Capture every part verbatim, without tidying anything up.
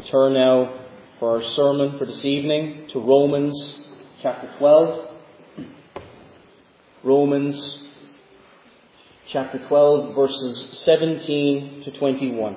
Turn now for our sermon for this evening to Romans chapter twelve. Romans chapter twelve, verses seventeen to twenty-one.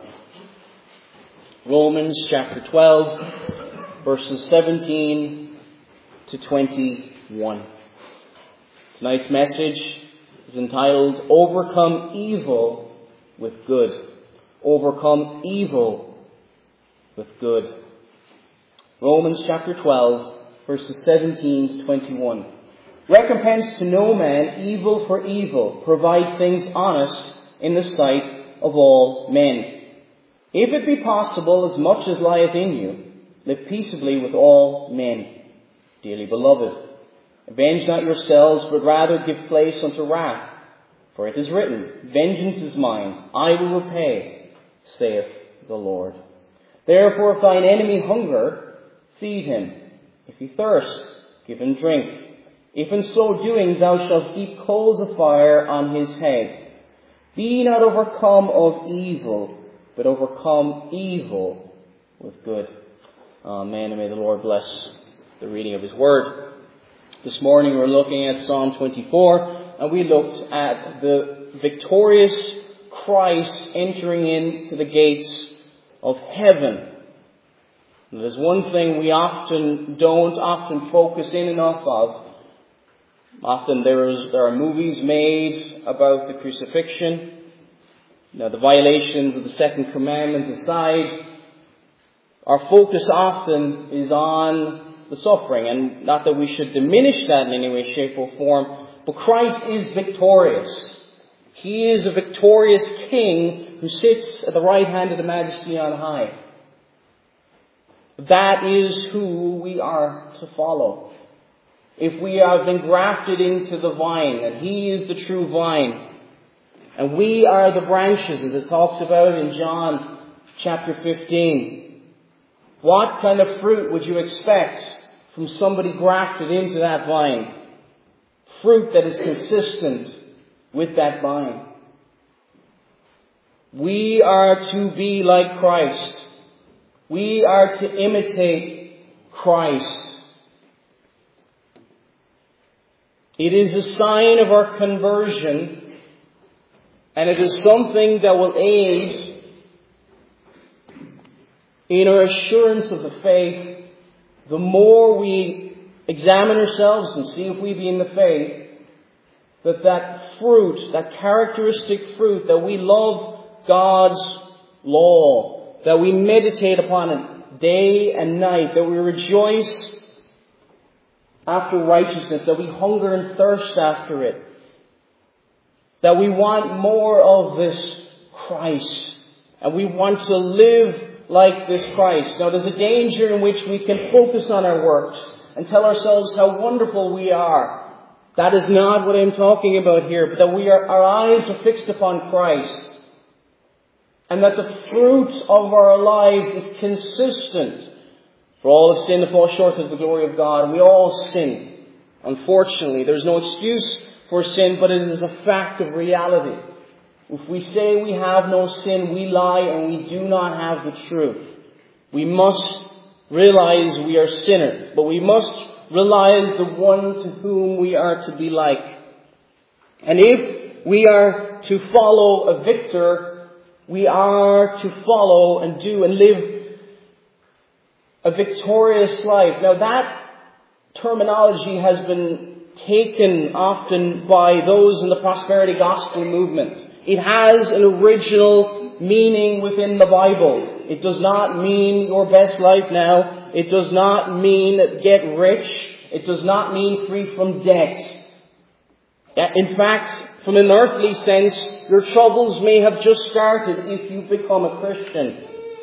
Romans chapter twelve, verses seventeen to twenty-one. Tonight's message is entitled, Overcome Evil with Good. Overcome Evil with Good. Romans chapter twelve, verses seventeen to twenty-one. Recompense to no man evil for evil. Provide things honest in the sight of all men. If it be possible, as much as lieth in you, live peaceably with all men. Dearly beloved, avenge not yourselves, but rather give place unto wrath. For it is written, Vengeance is mine, I will repay, saith the Lord. Therefore, if thine enemy hunger, feed him. If he thirst, give him drink. If in so doing thou shalt heap coals of fire on his head. Be not overcome of evil, but overcome evil with good. Amen. And may the Lord bless the reading of His Word. This morning we're looking at Psalm twenty-four, and we looked at the victorious Christ entering into the gates of heaven. And there's one thing we often don't often focus in enough of. Often there is there are movies made about the crucifixion. Now, the violations of the second commandment aside, our focus often is on the suffering. And not that we should diminish that in any way, shape or form, but Christ is victorious. He is a victorious King who sits at the right hand of the Majesty on high. That is who we are to follow. If we have been grafted into the vine, and He is the true vine, and we are the branches, as it talks about in John chapter fifteen, what kind of fruit would you expect from somebody grafted into that vine? Fruit that is consistent with that vine. We are to be like Christ. We are to imitate Christ. It is a sign of our conversion, and it is something that will aid in our assurance of the faith. The more we examine ourselves and see if we be in the faith, that that fruit, that characteristic fruit, that we love God's law, that we meditate upon it day and night, that we rejoice after righteousness, that we hunger and thirst after it, that we want more of this Christ, and we want to live like this Christ. Now, there's a danger in which we can focus on our works and tell ourselves how wonderful we are. That is not what I'm talking about here, but that we are, our eyes are fixed upon Christ, and that the fruit of our lives is consistent. For all have sinned and fall short of the glory of God, and we all sin. Unfortunately, there's no excuse for sin, but it is a fact of reality. If we say we have no sin, we lie and we do not have the truth. We must realize we are sinners, but we must realize the one to whom we are to be like. And if we are to follow a victor, we are to follow and do and live a victorious life. Now, that terminology has been taken often by those in the prosperity gospel movement. It has an original meaning within the Bible. It does not mean your best life now. It does not mean get rich. It does not mean free from debt. In fact, from an earthly sense, your troubles may have just started if you become a Christian.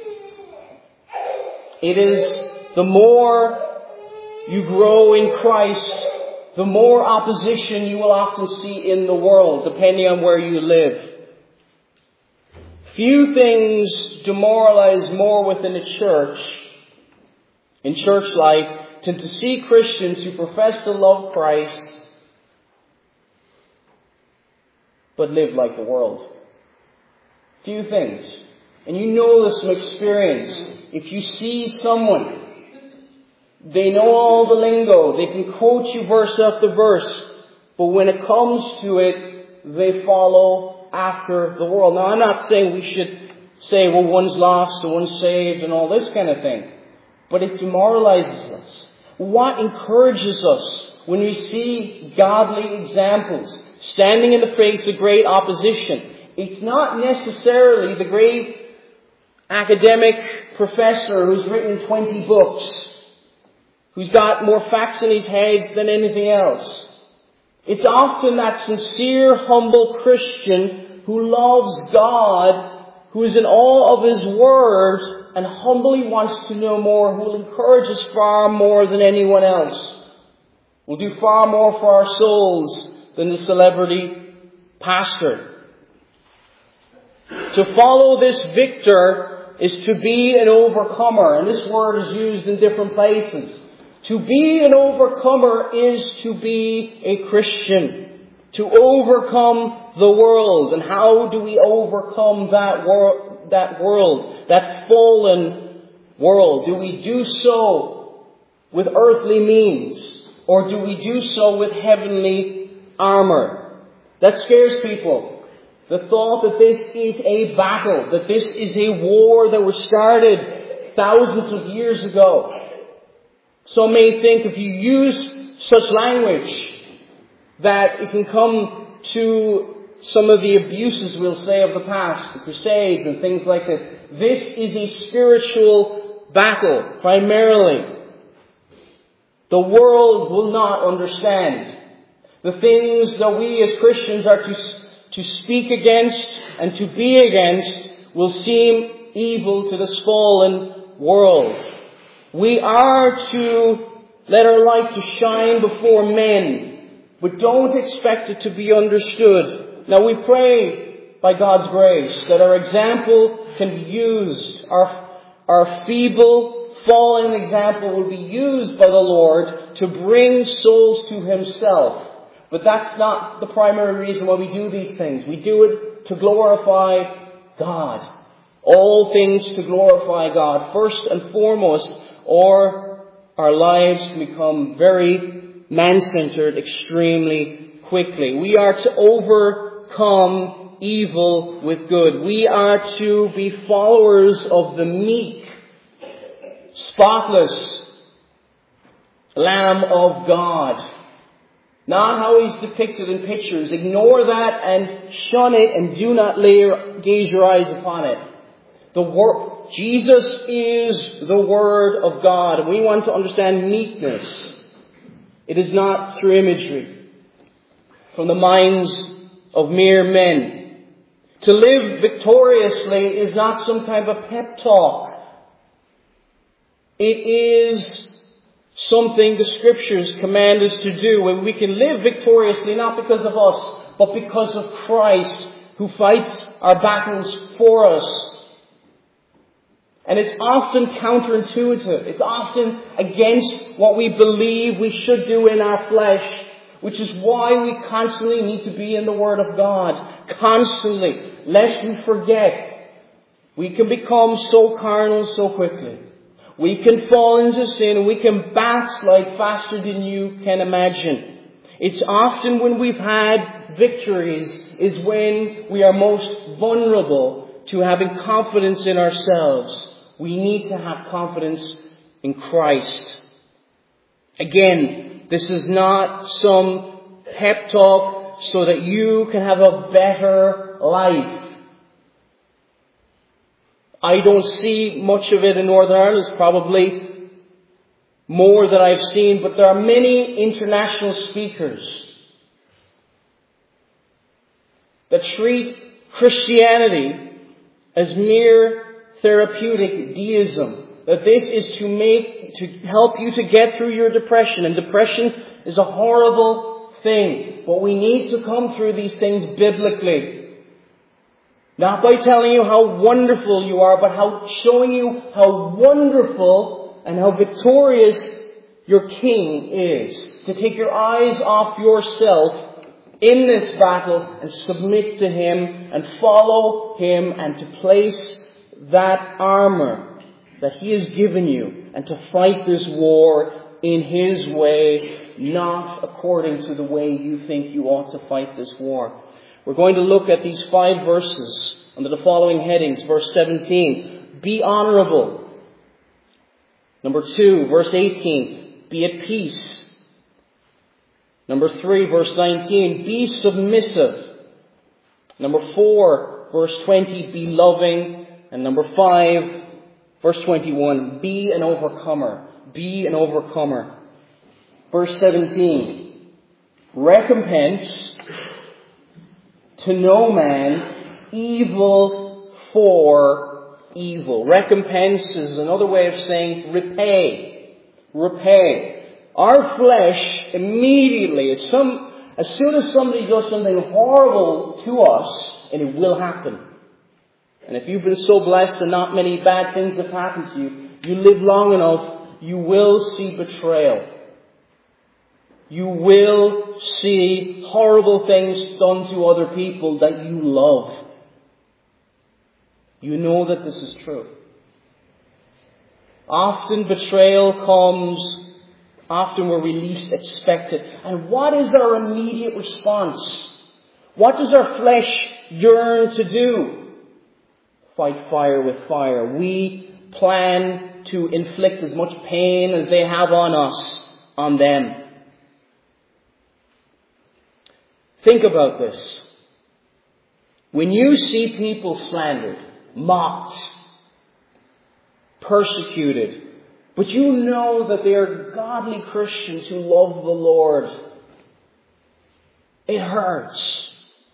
It is the more you grow in Christ, the more opposition you will often see in the world, depending on where you live. Few things demoralize more within a church, in church life, than to see Christians who profess to love Christ, but live like the world. Few things. And you know this from experience. If you see someone, they know all the lingo, they can quote you verse after verse, but when it comes to it, they follow after the world. Now, I'm not saying we should say, well, one's lost and one's saved and all this kind of thing, but it demoralizes us. What encourages us when we see godly examples standing in the face of great opposition? It's not necessarily the great academic professor who's written twenty books, who's got more facts in his head than anything else. It's often that sincere, humble Christian who loves God, who is in awe of His Word, and humbly wants to know more, who will encourage us far more than anyone else. Will do far more for our souls than the celebrity pastor. To follow this victor is to be an overcomer, and this word is used in different places. To be an overcomer is to be a Christian. To overcome the world. And how do we overcome that world, that world, that fallen world? Do we do so with earthly means? Or do we do so with heavenly armor? That scares people. The thought that this is a battle, that this is a war that was started thousands of years ago. Some may think if you use such language that it can come to some of the abuses, we'll say, of the past, the Crusades and things like this. This is a spiritual battle, primarily. The world will not understand. The things that we as Christians are to, to speak against and to be against will seem evil to this fallen world. We are to let our light to shine before men, but don't expect it to be understood. Now we pray by God's grace that our example can be used. Our, our feeble, fallen example will be used by the Lord to bring souls to Himself. But that's not the primary reason why we do these things. We do it to glorify God. All things to glorify God, first and foremost, or our lives can become very man-centered extremely quickly. We are to overcome evil with good. We are to be followers of the meek, spotless Lamb of God. Not how He's depicted in pictures. Ignore that and shun it and do not lay your, gaze your eyes upon it. The word, Jesus is the Word of God, and we want to understand meekness. It is not through imagery from the minds of mere men. To live victoriously is not some kind of a pep talk. It is something the Scriptures command us to do, and we can live victoriously not because of us, but because of Christ, who fights our battles for us. And it's often counterintuitive. It's often against what we believe we should do in our flesh, which is why we constantly need to be in the Word of God. Constantly. Lest we forget. We can become so carnal so quickly. We can fall into sin. We can backslide faster than you can imagine. It's often when we've had victories is when we are most vulnerable to having confidence in ourselves. We need to have confidence in Christ. Again, this is not some pep talk so that you can have a better life. I don't see much of it in Northern Ireland. It's probably more than I've seen, but there are many international speakers that treat Christianity as mere therapeutic deism. That this is to make, to help you to get through your depression. And depression is a horrible thing. But we need to come through these things biblically. Not by telling you how wonderful you are, but how showing you how wonderful and how victorious your King is. To take your eyes off yourself in this battle and submit to Him and follow Him, and to place that armor, that He has given you, and to fight this war in His way, not according to the way you think you ought to fight this war. We're going to look at these five verses under the following headings. Verse seventeen, be honorable. Number two, verse eighteen, be at peace. Number three, verse nineteen, be submissive. Number four, verse twenty, be loving. And number five, verse twenty-one, be an overcomer. Be an overcomer. Verse seventeen, recompense to no man evil for evil. Recompense is another way of saying repay. Repay. Our flesh immediately, as, some, as soon as somebody does something horrible to us, and it will happen. And if you've been so blessed and not many bad things have happened to you, you live long enough, you will see betrayal. You will see horrible things done to other people that you love. You know that this is true. Often betrayal comes often where we least expect it. And what is our immediate response? What does our flesh yearn to do? Fight fire with fire. We plan to inflict as much pain as they have on us, on them. Think about this. When you see people slandered, mocked, persecuted, but you know that they are godly Christians who love the Lord, it hurts.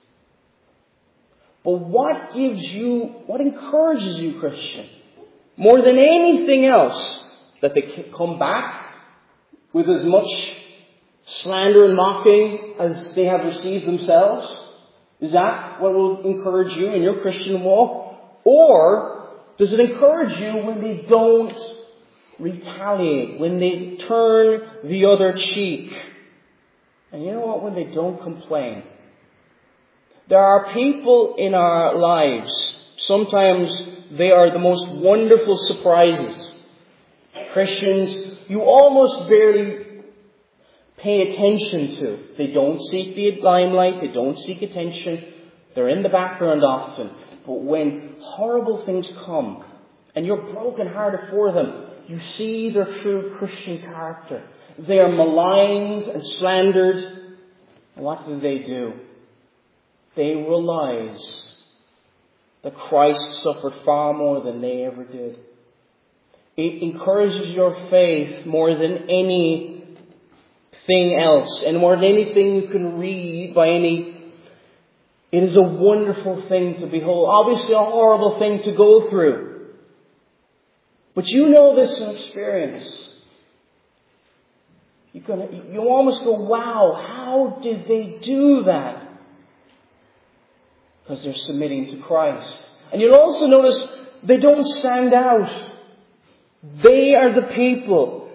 But what gives you, what encourages you, Christian, more than anything else, that they come back with as much slander and mocking as they have received themselves? Is that what will encourage you in your Christian walk? Or does it encourage you when they don't retaliate, when they turn the other cheek? And you know what? When they don't complain. There are people in our lives, sometimes they are the most wonderful surprises. Christians you almost barely pay attention to. They don't seek the limelight, they don't seek attention. They're in the background often. But when horrible things come, and you're brokenhearted for them, you see their true Christian character. They are maligned and slandered. And what do they do? They realize that Christ suffered far more than they ever did. It encourages your faith more than anything else, and more than anything you can read by any. It is a wonderful thing to behold. Obviously a horrible thing to go through. But you know this in experience. You're gonna, you almost go, wow, how did they do that? Because they're submitting to Christ. And you'll also notice they don't stand out. They are the people.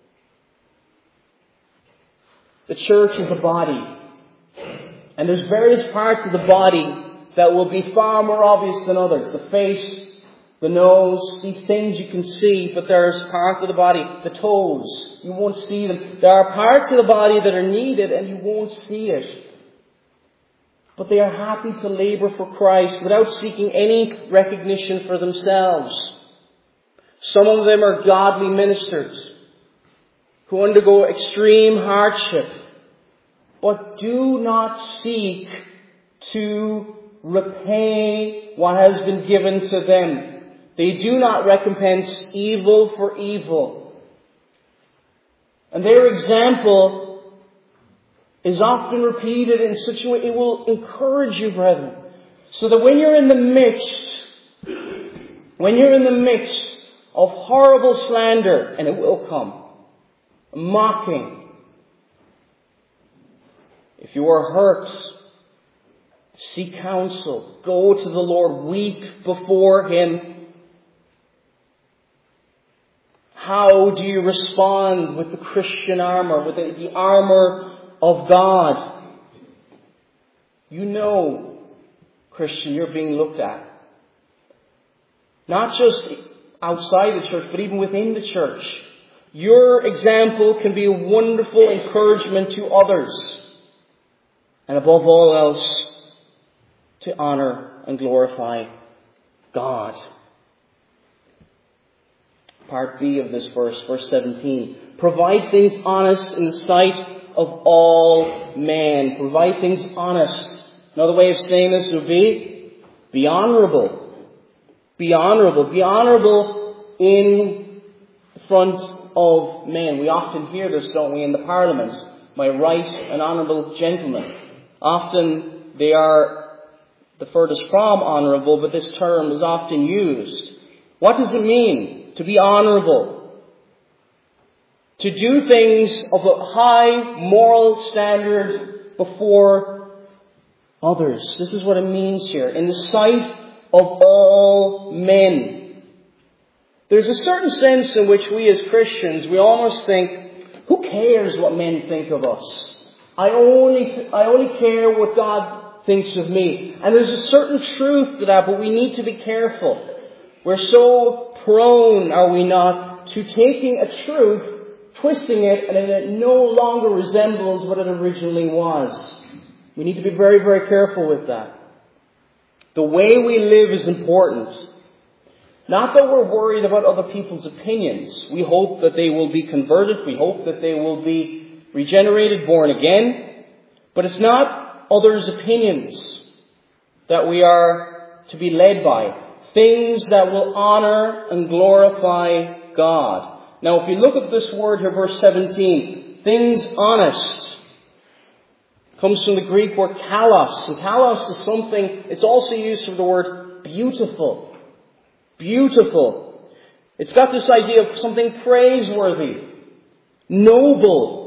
The church is a body. And there's various parts of the body that will be far more obvious than others. The face, the nose, these things you can see, but there's parts of the body, the toes, you won't see them. There are parts of the body that are needed and you won't see it. But they are happy to labor for Christ without seeking any recognition for themselves. Some of them are godly ministers who undergo extreme hardship, but do not seek to repay what has been given to them. They do not recompense evil for evil. And their example is often repeated in such a way, it will encourage you, brethren. So that when you're in the midst, when you're in the midst of horrible slander, and it will come, mocking, if you are hurt, seek counsel, go to the Lord, weep before Him. How do you respond with the Christian armor, with the, the armor of God? You know, Christian, you're being looked at. Not just outside the church, but even within the church. Your example can be a wonderful encouragement to others. And above all else, to honor and glorify God. Part B of this verse, verse seventeen. Provide things honest in the sight of all men. Provide things honest. Another way of saying this would be, be honorable. Be honorable. Be honorable in front of men. We often hear this, don't we, in the Parliament. My right and honourable gentlemen. Often they are the furthest from honourable, but this term is often used. What does it mean to be honourable? To do things of a high moral standard before others. This is what it means here. In the sight of all men. There's a certain sense in which we as Christians, we almost think, who cares what men think of us? I only, I only care what God thinks of me. And there's a certain truth to that, but we need to be careful. We're so prone, are we not, to taking a truth, twisting it, and it no longer resembles what it originally was. We need to be very, very careful with that. The way we live is important. Not that we're worried about other people's opinions. We hope that they will be converted. We hope that they will be regenerated, born again. But it's not others' opinions that we are to be led by. Things that will honor and glorify God. Now, if you look at this word here, verse seventeen, things honest, comes from the Greek word kalos. And kalos is something, it's also used for the word beautiful. Beautiful. It's got this idea of something praiseworthy, noble.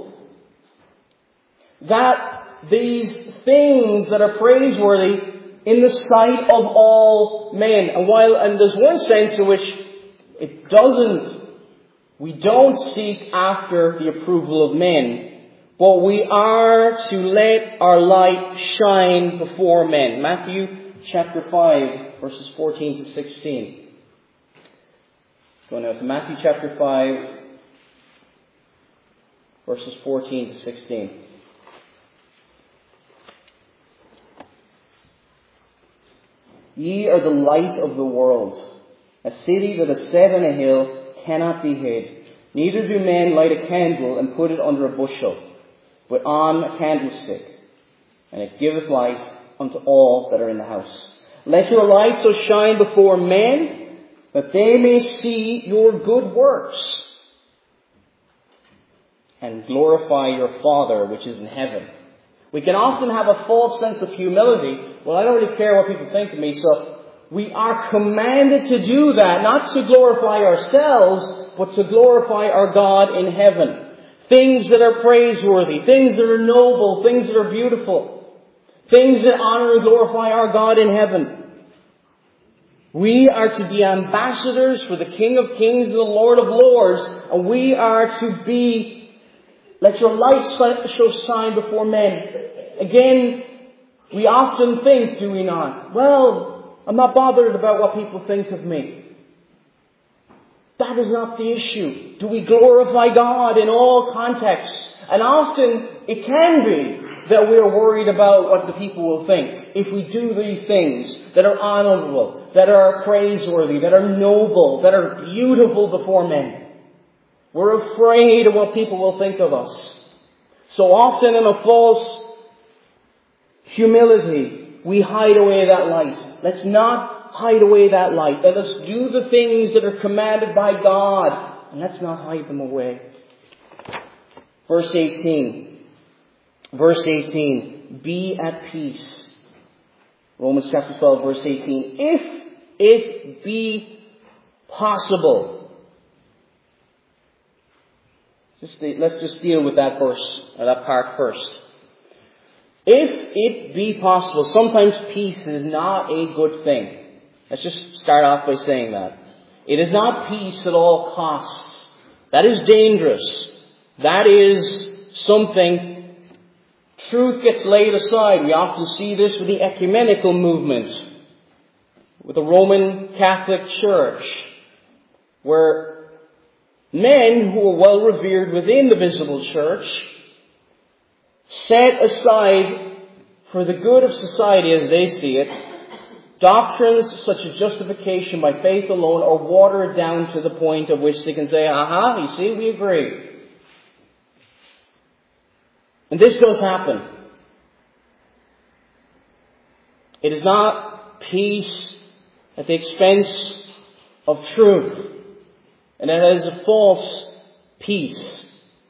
That these things that are praiseworthy in the sight of all men. And while, and there's one sense in which it doesn't, we don't seek after the approval of men, but we are to let our light shine before men. Matthew chapter five, verses fourteen to sixteen. Go now to Matthew chapter five, verses fourteen to sixteen. Ye are the light of the world. A city that is set on a hill cannot be hid. Neither do men light a candle and put it under a bushel, but on a candlestick, and it giveth light unto all that are in the house. Let your light so shine before men, that they may see your good works, and glorify your Father which is in heaven. We can often have a false sense of humility. Well, I don't really care what people think of me, so we are commanded to do that, not to glorify ourselves, but to glorify our God in heaven. Things that are praiseworthy, things that are noble, things that are beautiful, things that honor and glorify our God in heaven. We are to be ambassadors for the King of Kings and the Lord of Lords, and we are to be, let your light so shine before men. Again, we often think, do we not? Well, I'm not bothered about what people think of me. That is not the issue. Do we glorify God in all contexts? And often it can be that we're worried about what the people will think if we do these things that are honorable, that are praiseworthy, that are noble, that are beautiful before men. We're afraid of what people will think of us. So often in a false humility, we hide away that light. Let's not hide away that light. Let us do the things that are commanded by God, and let's not hide them away. Verse eighteen. Verse eighteen. Be at peace. Romans chapter twelve, verse eighteen. If it be possible. Just, let's just deal with that verse, or that part first. If it be possible, sometimes peace is not a good thing. Let's just start off by saying that. It is not peace at all costs. That is dangerous. That is something, truth gets laid aside. We often see this with the ecumenical movement, with the Roman Catholic Church. where men who were well revered within the visible church set aside for the good of society as they see it, doctrines such as justification by faith alone, or water it down to the point of which they can say, aha, you see, we agree. And this does happen. It is not peace at the expense of truth. And it is a false peace.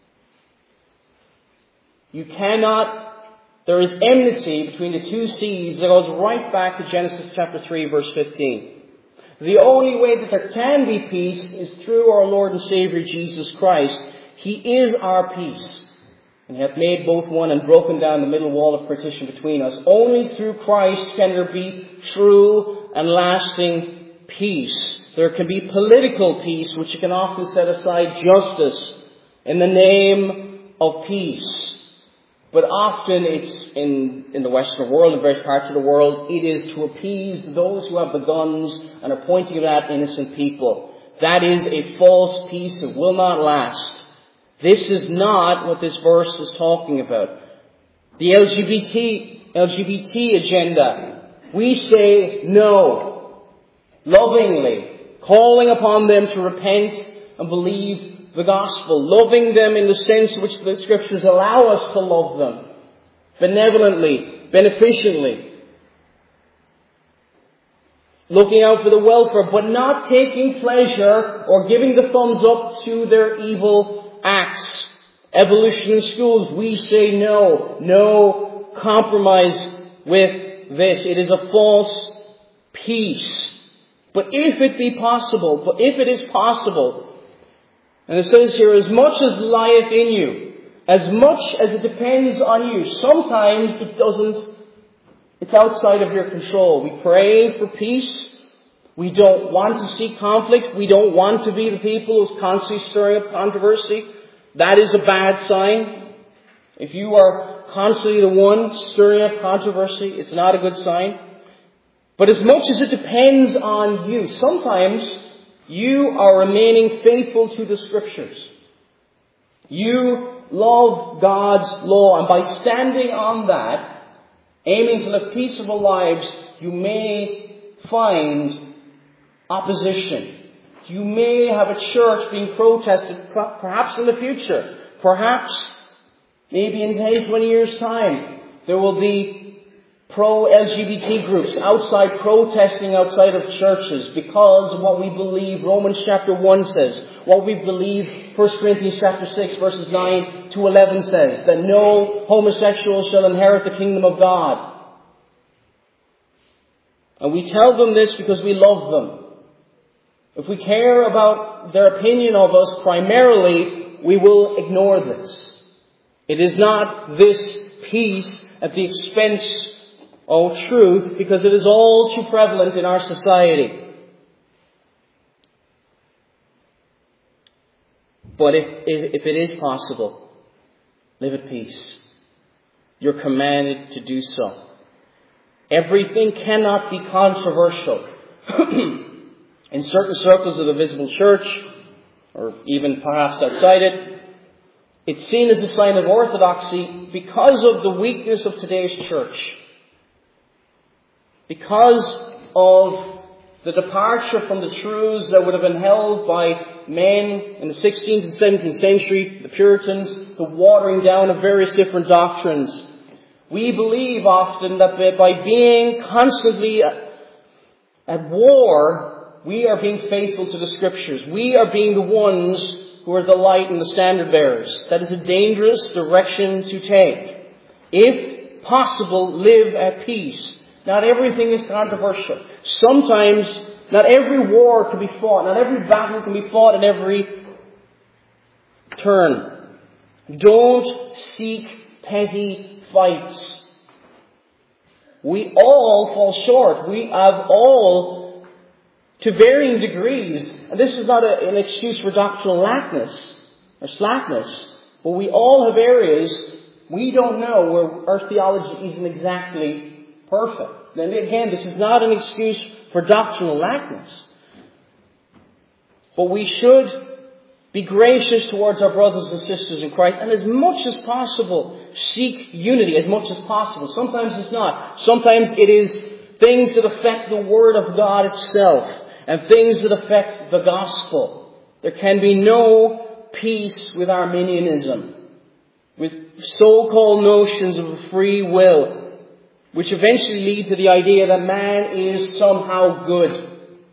You cannot, there is enmity between the two seas that goes right back to Genesis chapter three, verse fifteen. The only way that there can be peace is through our Lord and Savior Jesus Christ. He is our peace. And hath made both one and broken down the middle wall of partition between us. Only through Christ can there be true and lasting peace. There can be political peace, which you can often set aside justice in the name of peace. But often it's in, in the Western world, in various parts of the world, it is to appease those who have the guns and are pointing at innocent people. That is a false peace that will not last. This is not what this verse is talking about. The L G B T, L G B T agenda, we say no, lovingly, calling upon them to repent and believe the gospel, loving them in the sense in which the Scriptures allow us to love them, benevolently, beneficially, looking out for the welfare, but not taking pleasure or giving the thumbs up to their evil acts. Evolution in schools, we say no. No compromise with this. It is a false peace. But if it be possible, but if it is possible, and it says here, as much as lieth in you, as much as it depends on you, sometimes it doesn't, it's outside of your control. We pray for peace. We don't want to see conflict. We don't want to be the people who's constantly stirring up controversy. That is a bad sign. If you are constantly the one stirring up controversy, it's not a good sign. But as much as it depends on you, sometimes you are remaining faithful to the Scriptures. You love God's law, and by standing on that, aiming to live peaceable lives, you may find opposition. You may have a church being protested perhaps in the future. Perhaps, maybe in ten, twenty years' time, there will be pro-L G B T groups outside protesting outside of churches because of what we believe Romans chapter one says, what we believe First Corinthians chapter six verses nine to eleven says, that no homosexual shall inherit the kingdom of God. And we tell them this because we love them. If we care about their opinion of us primarily, we will ignore this. It is not this peace at the expense of truth, because it is all too prevalent in our society. But if, if, if it is possible, live at peace. You're commanded to do so. Everything cannot be controversial. In certain circles of the visible church, or even perhaps outside it, it's seen as a sign of orthodoxy because of the weakness of today's church. Because of the departure from the truths that would have been held by men in the sixteenth and seventeenth century, the Puritans, the watering down of various different doctrines. We believe often that by being constantly at war, we are being faithful to the Scriptures. We are being the ones who are the light and the standard bearers. That is a dangerous direction to take. If possible, live at peace. Not everything is controversial. Sometimes, not every war can be fought. Not every battle can be fought in every turn. Don't seek petty fights. We all fall short. We have all, to varying degrees, and this is not a, an excuse for doctrinal lackness or slackness, but we all have areas we don't know where our theology isn't exactly perfect. And again, this is not an excuse for doctrinal lackness. But we should be gracious towards our brothers and sisters in Christ, and as much as possible, seek unity as much as possible. Sometimes it's not. Sometimes it is things that affect the Word of God itself, and things that affect the gospel. There can be no peace with Arminianism, with so-called notions of free will, which eventually lead to the idea that man is somehow good.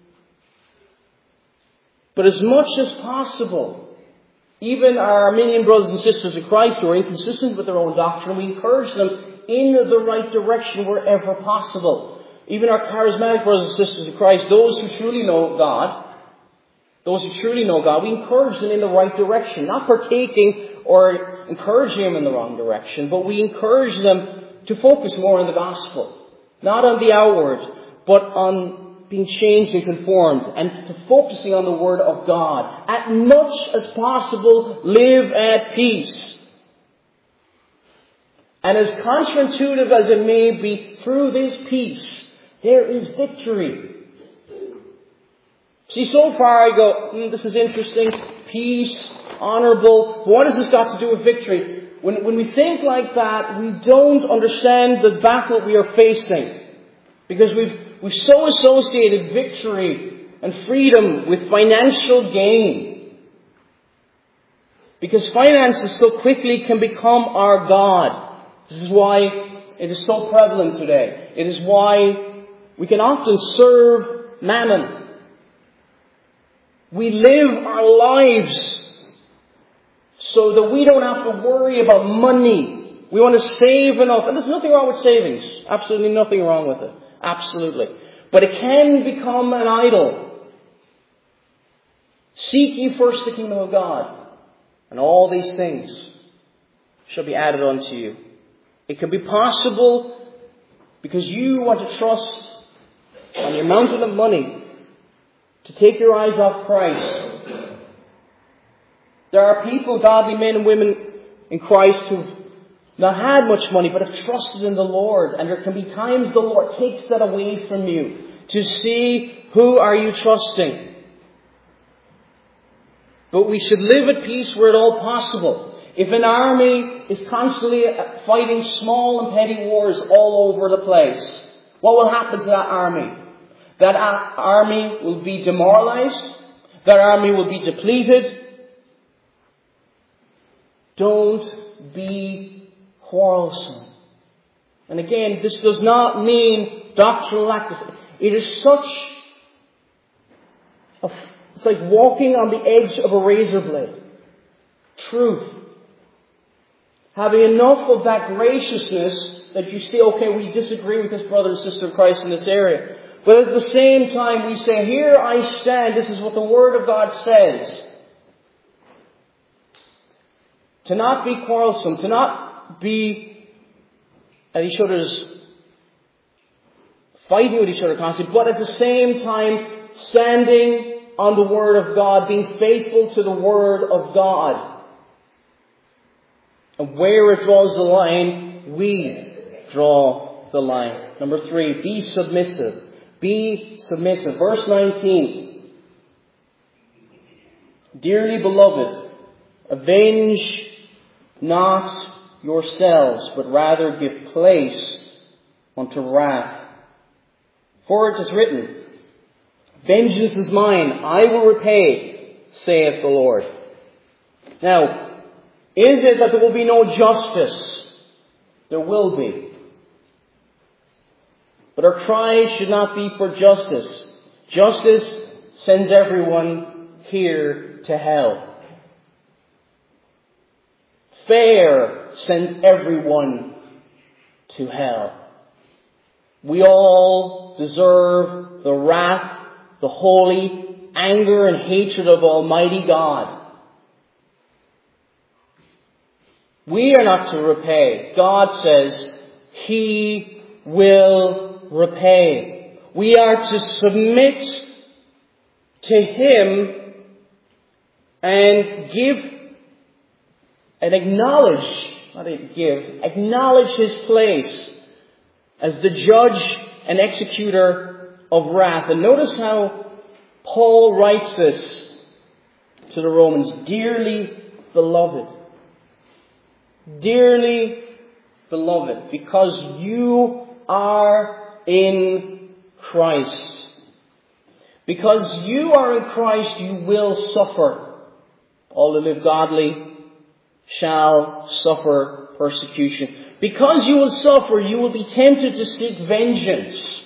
But as much as possible, even our Arminian brothers and sisters in Christ who are inconsistent with their own doctrine, we encourage them in the right direction wherever possible. Even our charismatic brothers and sisters in Christ, those who truly know God, those who truly know God, we encourage them in the right direction, not partaking or encouraging them in the wrong direction, but we encourage them to focus more on the gospel, not on the outward, but on being changed and conformed, and to focusing on the Word of God. As much as possible, live at peace. And as counterintuitive as it may be, through this peace, there is victory. See, so far I go, mm, this is interesting, peace, honourable. What has this got to do with victory? When, when we think like that, we don't understand the battle we are facing. Because we've We've so associated victory and freedom with financial gain. Because finances so quickly can become our God. This is why it is so prevalent today. It is why we can often serve mammon. We live our lives so that we don't have to worry about money. We want to save enough. And there's nothing wrong with savings. Absolutely nothing wrong with it. Absolutely. But it can become an idol. Seek ye first the kingdom of God, and all these things shall be added unto you. It can be possible because you want to trust on your mountain of money to take your eyes off Christ. There are people, godly men and women in Christ, who've not had much money, but have trusted in the Lord. And there can be times the Lord takes that away from you to see who are you trusting. But we should live at peace where at all possible. If an army is constantly fighting small and petty wars all over the place, what will happen to that army? That army will be demoralized. That army will be depleted. Don't be quarrelsome. And again, this does not mean doctrinal accuracy. It is such a, it's like walking on the edge of a razor blade. Truth. Having enough of that graciousness that you say, okay, we disagree with this brother and sister of Christ in this area. But at the same time, we say, here I stand. This is what the Word of God says. To not be quarrelsome, to not be at each other's, fighting with each other constantly, but at the same time standing on the Word of God, being faithful to the Word of God. And where it draws the line, we draw the line. Number three, be submissive. Be submissive. Verse nineteen. Dearly beloved, avenge not yourselves, but rather give place unto wrath. For it is written, vengeance is mine, I will repay, saith the Lord. Now, is it that there will be no justice? There will be. But our cry should not be for justice. Justice sends everyone here to hell. Fair sends everyone to hell. We all deserve the wrath, the holy anger and hatred of Almighty God. We are not to repay. God says He will repay. We are to submit to Him and give and acknowledge, not give, acknowledge His place as the judge and executor of wrath. And notice how Paul writes this to the Romans, dearly beloved. Dearly beloved, because you are in Christ. Because you are in Christ, you will suffer. All who live godly shall suffer persecution. Because you will suffer, you will be tempted to seek vengeance.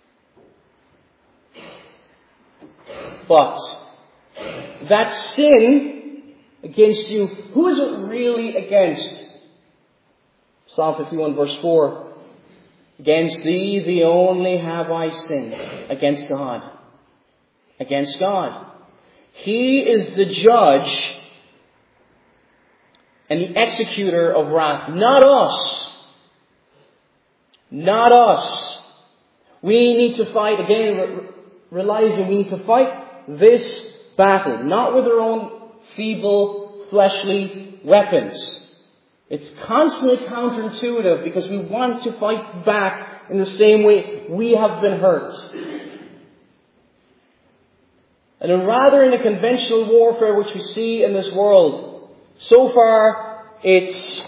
But that sin against you, who is it really against? Psalm fifty-one verse four. Against thee, thee only have I sinned. Against God. Against God. He is the judge and the executor of wrath. Not us. Not us. We need to fight, again, re- realizing we need to fight this battle, not with our own feeble, fleshly weapons. It's constantly counterintuitive because we want to fight back in the same way we have been hurt. And then rather in the conventional warfare which we see in this world, so far it's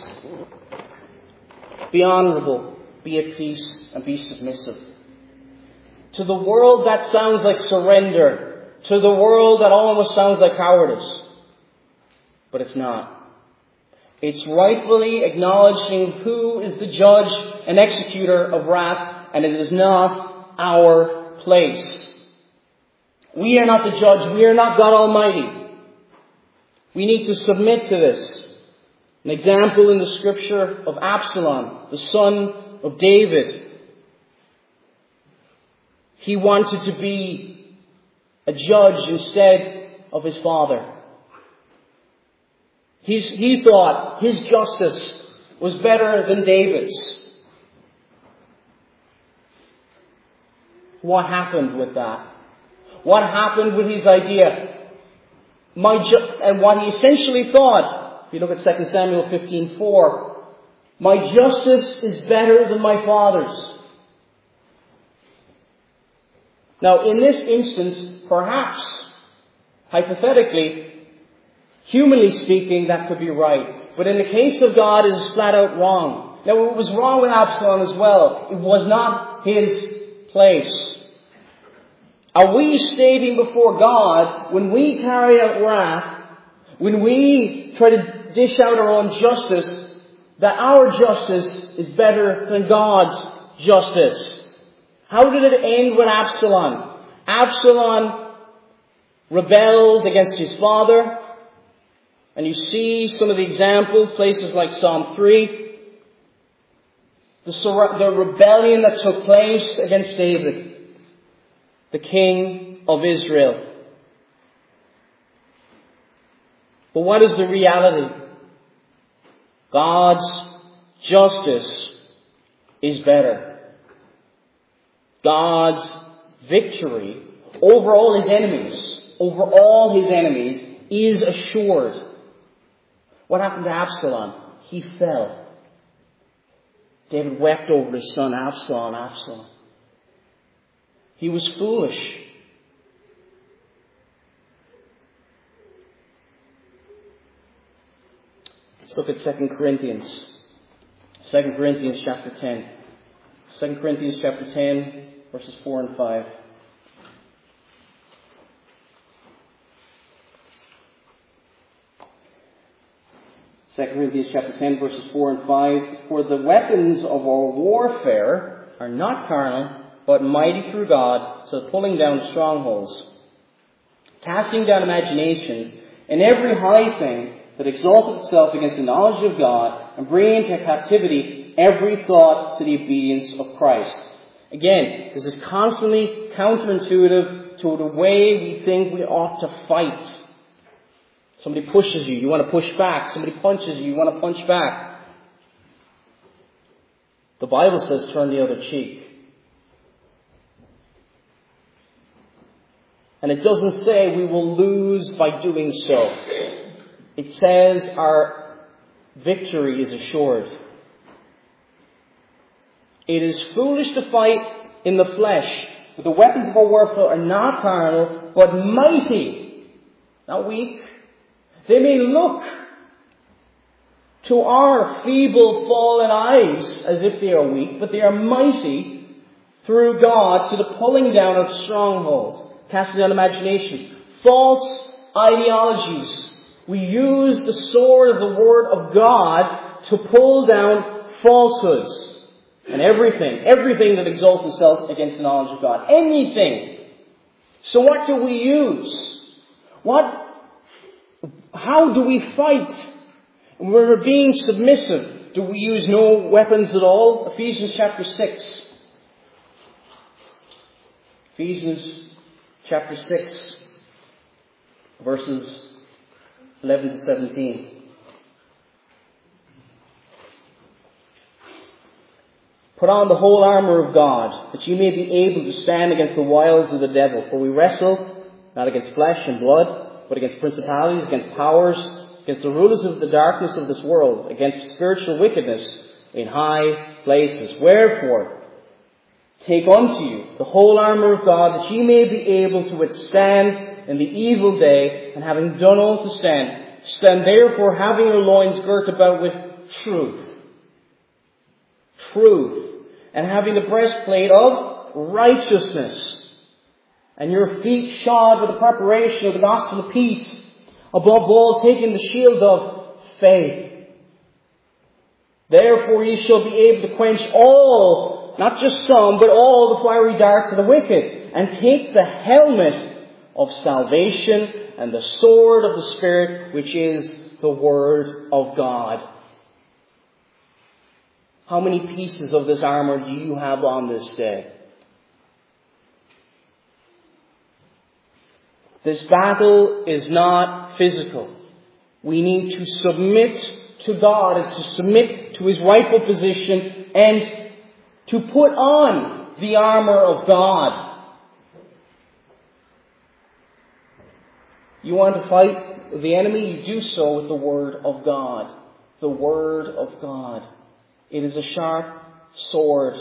be honourable, be at peace, and be submissive. To the world that sounds like surrender. To the world that almost sounds like cowardice. But it's not. It's rightfully acknowledging who is the judge and executor of wrath, and it is not our place. We are not the judge. We are not God Almighty. We need to submit to this. An example in the scripture of Absalom, the son of David. He wanted to be a judge instead of his father. He's, he thought his justice was better than David's. What happened with that? What happened with his idea? My ju- and what he essentially thought, if you look at Second Samuel fifteen four, my justice is better than my father's. Now, in this instance, perhaps, hypothetically, humanly speaking, that could be right. But in the case of God, it is flat out wrong. Now, it was wrong with Absalom as well. It was not his place. Are we stating before God, when we carry out wrath, when we try to dish out our own justice, that our justice is better than God's justice? How did it end with Absalom? Absalom rebelled against his father. And you see some of the examples, places like Psalm three. The, sur- the rebellion that took place against David, the king of Israel. But what is the reality? God's justice is better. God's victory over all his enemies, over all his enemies, is assured. What happened to Absalom? He fell. David wept over his son, Absalom, Absalom. He was foolish. Let's look at Second Corinthians. Second Corinthians chapter ten. Second Corinthians chapter ten, verses four and five. Second Corinthians chapter ten, verses four and five. For the weapons of our warfare are not carnal, but mighty through God, to the pulling down of strongholds, casting down imaginations, and every high thing that exalteth itself against the knowledge of God, and bringing into captivity every thought to the obedience of Christ. Again, this is constantly counterintuitive to the way we think we ought to fight. Somebody pushes you, you want to push back. Somebody punches you, you want to punch back. The Bible says turn the other cheek. And it doesn't say we will lose by doing so. It says our victory is assured. It is foolish to fight in the flesh, but the weapons of our warfare are not carnal, but mighty. Not weak, They may look to our feeble, fallen eyes as if they are weak, but they are mighty through God to the pulling down of strongholds, casting down imagination, false ideologies. We use the sword of the Word of God to pull down falsehoods and everything, everything that exalts itself against the knowledge of God. Anything. So what do we use? What, how do we fight? When we're being submissive, do we use no weapons at all? Ephesians chapter six. Ephesians chapter six, verses eleven to seventeen. Put on the whole armour of God, that you may be able to stand against the wiles of the devil. For we wrestle not against flesh and blood, but against principalities, against powers, against the rulers of the darkness of this world, against spiritual wickedness in high places. Wherefore, take unto you the whole armour of God, that ye may be able to withstand in the evil day, and having done all to stand, stand therefore having your loins girt about with truth. Truth. And having the breastplate of righteousness, and your feet shod with the preparation of the gospel of peace. Above all, taking the shield of faith. Therefore ye shall be able to quench all, not just some, but all the fiery darts of the wicked, and take the helmet of salvation and the sword of the Spirit, which is the Word of God. How many pieces of this armour do you have on this day? This battle is not physical. We need to submit to God and to submit to His rightful position and to put on the armour of God. You want to fight the enemy? You do so with the Word of God. The Word of God. It is a sharp sword.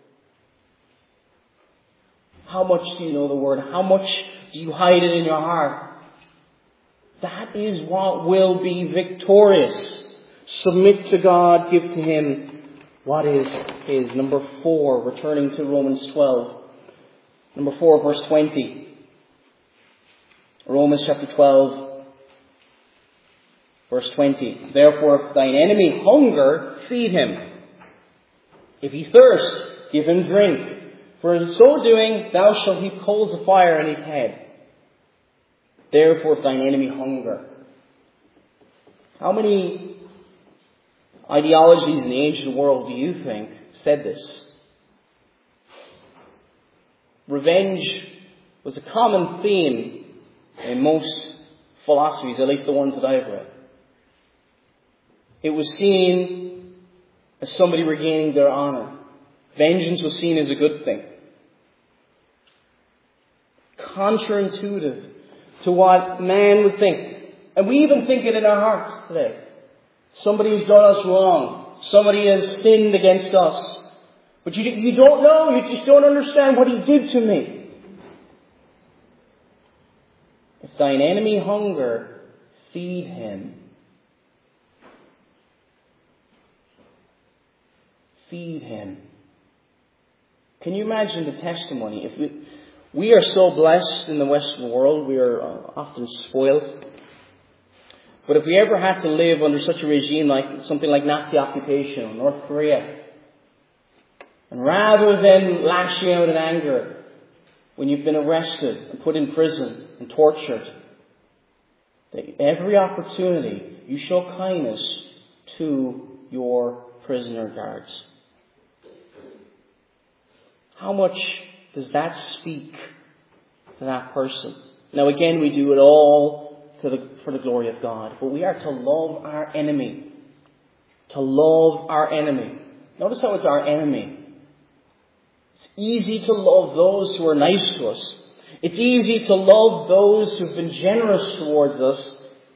How much do you know the Word? How much do you hide it in your heart? That is what will be victorious. Submit to God, give to Him what is His. Number four, returning to Romans twelve. Number four, verse twenty. Romans chapter twelve, verse twenty. Therefore, if thine enemy hunger, feed him. If he thirst, give him drink. For in so doing, thou shalt heap coals of fire on his head. Therefore, if thine enemy hunger. How many ideologies in the ancient world do you think said this? Revenge was a common theme in most philosophies, at least the ones that I've read. It was seen as somebody regaining their honor. Vengeance was seen as a good thing. Counterintuitive to what man would think. And we even think it in our hearts today. Somebody has done us wrong. Somebody has sinned against us. But you, you don't know. You just don't understand what he did to me. If thine enemy hunger, feed him. Feed him. Can you imagine the testimony? If we, we are so blessed in the Western world, we are often spoiled. But if we ever had to live under such a regime like something like Nazi occupation or North Korea, and rather than lashing out in anger when you've been arrested and put in prison and tortured, every opportunity you show kindness to your prisoner guards. How much does that speak to that person? Now again, we do it all to the, for the glory of God. But we are to love our enemy. To love our enemy. Notice how it's our enemy. It's easy to love those who are nice to us. It's easy to love those who've been generous towards us.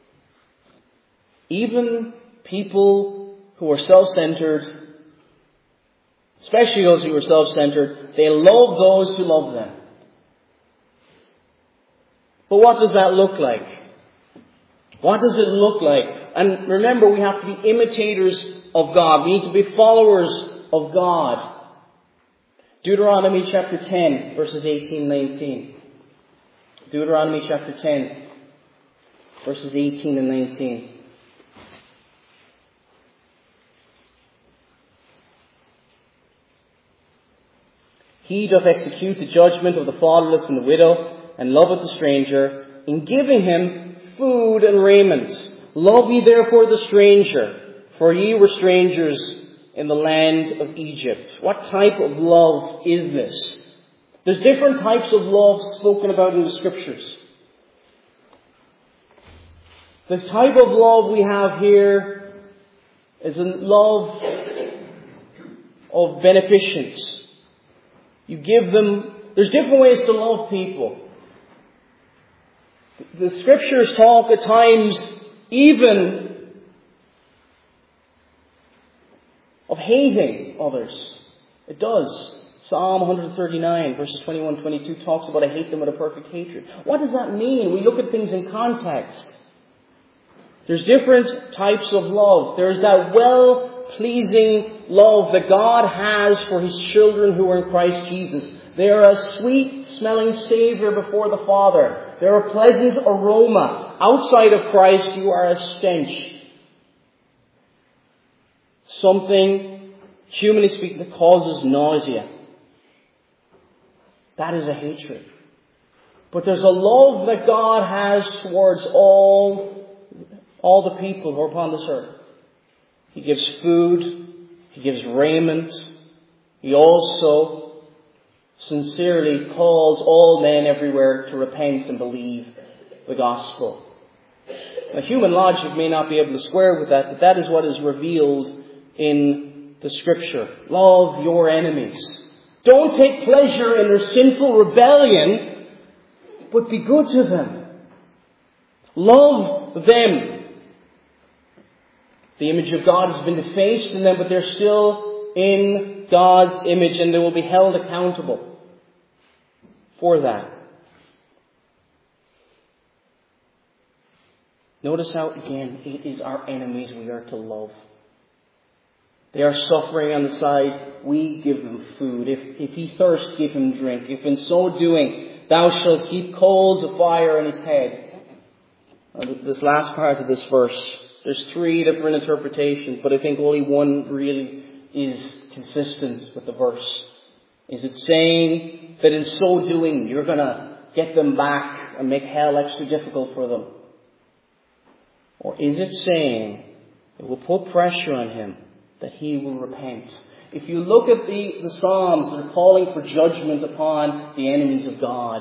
Even people who are self-centered, especially those who are self-centered, they love those who love them. But what does that look like? What does it look like? And remember, we have to be imitators of God. We need to be followers of God. Deuteronomy chapter ten, verses eighteen and nineteen. Deuteronomy chapter ten, verses eighteen and nineteen. He doth execute the judgment of the fatherless and the widow, and loveth the stranger, in giving him food and raiment. Love ye therefore the stranger, for ye were strangers in the land of Egypt. What type of love is this? There's different types of love spoken about in the Scriptures. The type of love we have here is a love of beneficence. You give them, there's different ways to love people. The Scriptures talk at times even of hating others. It does. Psalm one thirty-nine, verses twenty-one to twenty-two talks about I hate them with a perfect hatred. What does that mean? We look at things in context. There's different types of love. There's that well-pleasing love that God has for His children who are in Christ Jesus. They are a sweet-smelling Savior before the Father. They're a pleasant aroma. Outside of Christ, you are a stench. Something, humanly speaking, that causes nausea. That is a hatred. But there's a love that God has towards all, all the people who are upon this earth. He gives food. He gives raiment. He also sincerely calls all men everywhere to repent and believe the gospel. Now, human logic may not be able to square with that, but that is what is revealed in the Scripture. Love your enemies. Don't take pleasure in their sinful rebellion, but be good to them. Love them. The image of God has been defaced in them, but they're still in God's image, and they will be held accountable for that. Notice how, again, it is our enemies we are to love. They are suffering on the side. We give them food. If, if he thirst, give him drink. If in so doing, thou shalt heap coals of fire on his head. Uh, this last part of this verse, there's three different interpretations, but I think only one really is consistent with the verse. Is it saying that in so doing, you're going to get them back and make hell extra difficult for them? Or is it saying it will put pressure on him that he will repent? If you look at the, the Psalms, they're calling for judgment upon the enemies of God.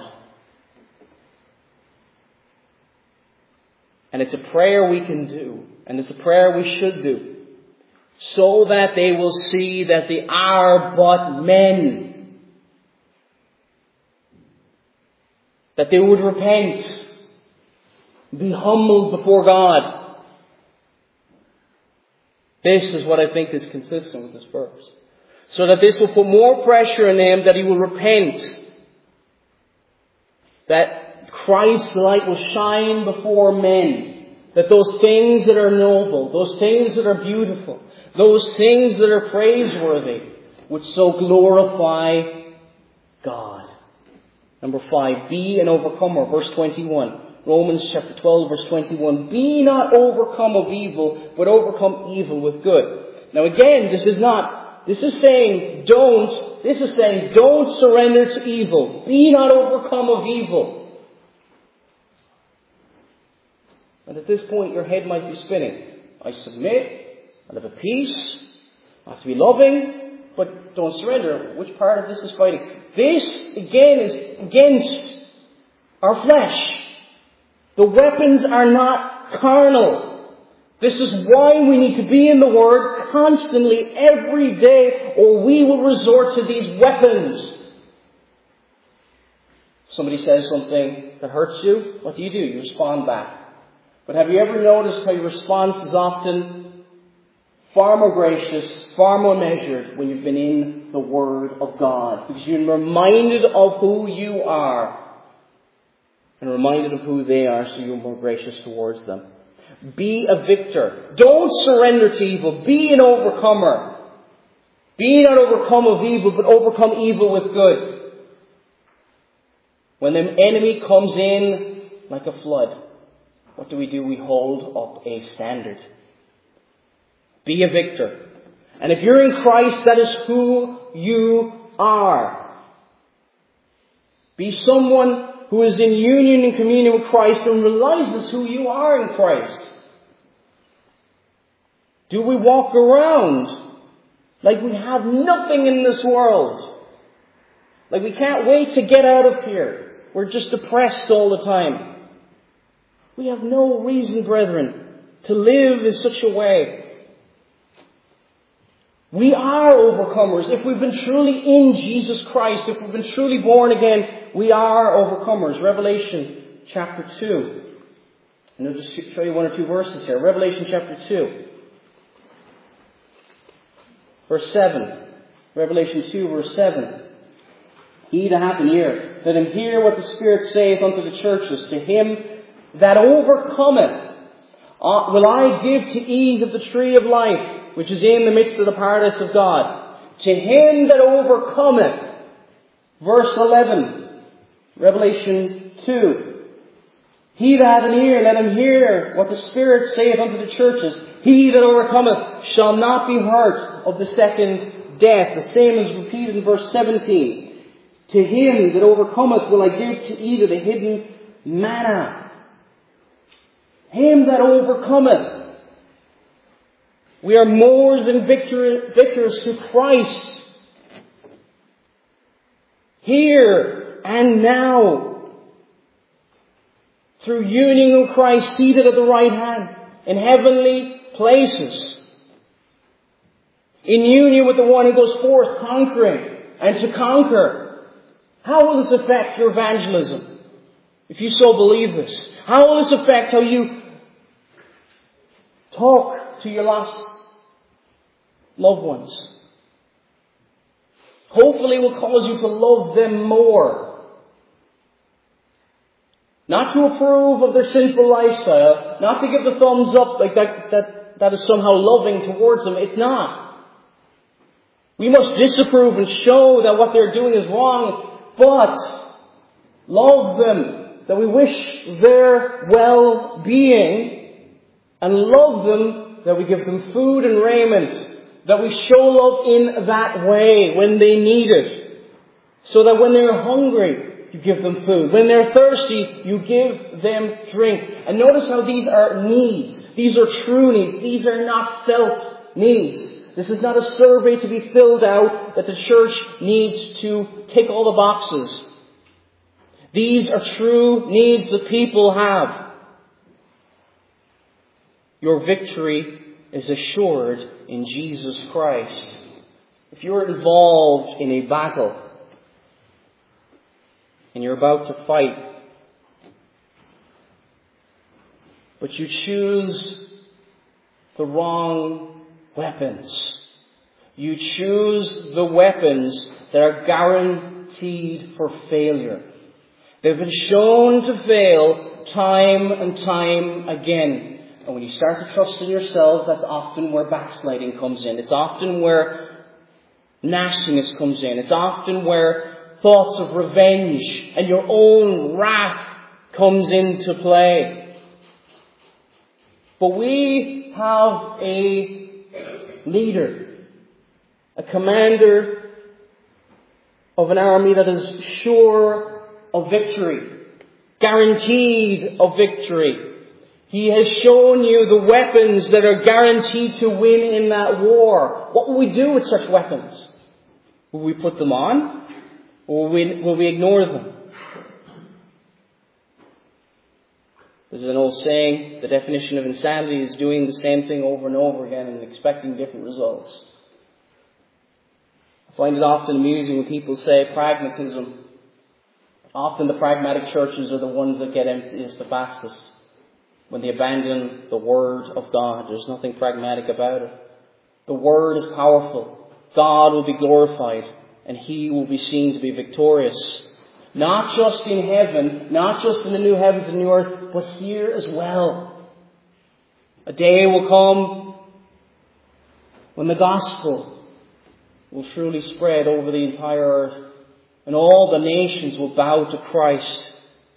And it's a prayer we can do. And it's a prayer we should do. So that they will see that they are but men. That they would repent. Be humbled before God. This is what I think is consistent with this verse. So that this will put more pressure on him, that he will repent. That Christ's light will shine before men. That those things that are noble, those things that are beautiful, those things that are praiseworthy would so glorify God. Number five, be an overcomer. Verse twenty-one. Romans chapter twelve, verse twenty-one. Be not overcome of evil, but overcome evil with good. Now again, this is not, this is saying don't, this is saying don't surrender to evil. Be not overcome of evil. And at this point, your head might be spinning. I submit, I live at peace, I have to be loving, but don't surrender. Which part of this is fighting? This, again, is against our flesh. The weapons are not carnal. This is why we need to be in the Word constantly, every day, or we will resort to these weapons. Somebody says something that hurts you, what do you do? You respond back. But have you ever noticed how your response is often far more gracious, far more measured when you've been in the Word of God? Because you're reminded of who you are and reminded of who they are, so you're more gracious towards them. Be a victor. Don't surrender to evil. Be an overcomer. Be not overcome of evil, but overcome evil with good. When the enemy comes in like a flood, what do we do? We hold up a standard. Be a victor. And if you're in Christ, that is who you are. Be someone who is in union and communion with Christ and realizes who you are in Christ. Do we walk around like we have nothing in this world? Like we can't wait to get out of here. We're just depressed all the time. We have no reason, brethren, to live in such a way. We are overcomers. If we've been truly in Jesus Christ, if we've been truly born again, we are overcomers. Revelation chapter two. And I'll just show you one or two verses here. Revelation chapter two. Verse seven. Revelation two, verse seven. He that hath an ear, let him hear what the Spirit saith unto the churches. To him that overcometh, uh, will I give to eat of the tree of life, which is in the midst of the paradise of God. To him that overcometh, verse eleven, Revelation two. He that hath an ear, let him hear what the Spirit saith unto the churches. He that overcometh shall not be hurt of the second death. The same is repeated in verse seventeen. To him that overcometh will I give to eat of the hidden manna. Him that overcometh. We are more than victor, victors through Christ. Here and now. Through union with Christ, seated at the right hand in heavenly places. In union with the one who goes forth conquering and to conquer. How will this affect your evangelism? If you so believe this. How will this affect how you talk to your lost loved ones? Hopefully it will cause you to love them more. Not to approve of their sinful lifestyle. Not to give the thumbs up like that, that, that is somehow loving towards them. It's not. We must disapprove and show that what they're doing is wrong. But love them, that we wish their well-being, and love them, that we give them food and raiment, that we show love in that way when they need it, so that when they're hungry, you give them food. When they're thirsty, you give them drink. And notice how these are needs. These are true needs. These are not felt needs. This is not a survey to be filled out that the church needs to tick all the boxes. These are true needs that people have. Your victory is assured in Jesus Christ. If you're involved in a battle and you're about to fight, but you choose the wrong weapons. You choose the weapons that are guaranteed for failure. They've been shown to fail time and time again. And when you start to trust in yourself, that's often where backsliding comes in. It's often where nastiness comes in. It's often where thoughts of revenge and your own wrath comes into play. But we have a leader, a commander of an army that is sure of victory, guaranteed of victory. He has shown you the weapons that are guaranteed to win in that war. What will we do with such weapons? Will we put them on? Or will we, will we ignore them? There's an old saying, the definition of insanity is doing the same thing over and over again and expecting different results. I find it often amusing when people say pragmatism. Often the pragmatic churches are the ones that get emptiest the fastest. When they abandon the Word of God, there's nothing pragmatic about it. The Word is powerful. God will be glorified and He will be seen to be victorious. Not just in heaven, not just in the new heavens and new earth, but here as well. A day will come when the gospel will truly spread over the entire earth and all the nations will bow to Christ.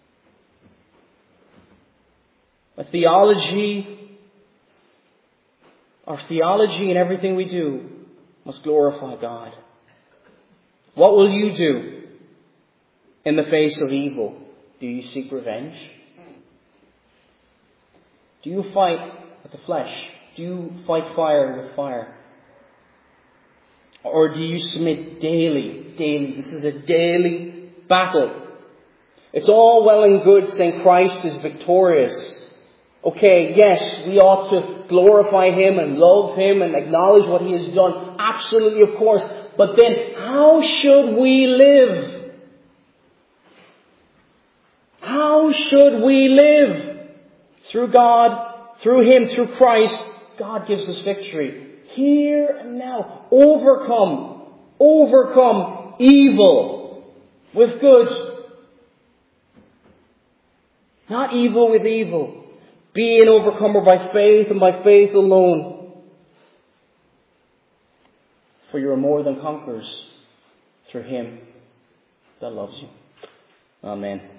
A theology, our theology and everything we do must glorify God. What will you do in the face of evil? Do you seek revenge? Do you fight with the flesh? Do you fight fire with fire? Or do you submit daily, daily? This is a daily battle. It's all well and good saying Christ is victorious. Okay, yes, we ought to glorify Him and love Him and acknowledge what He has done. Absolutely, of course. But then, how should we live? How should we live? Through God, through Him, through Christ, God gives us victory. Here and now. Overcome. Overcome evil with good. Not evil with evil. Be an overcomer by faith and by faith alone. For you are more than conquerors through Him that loves you. Amen.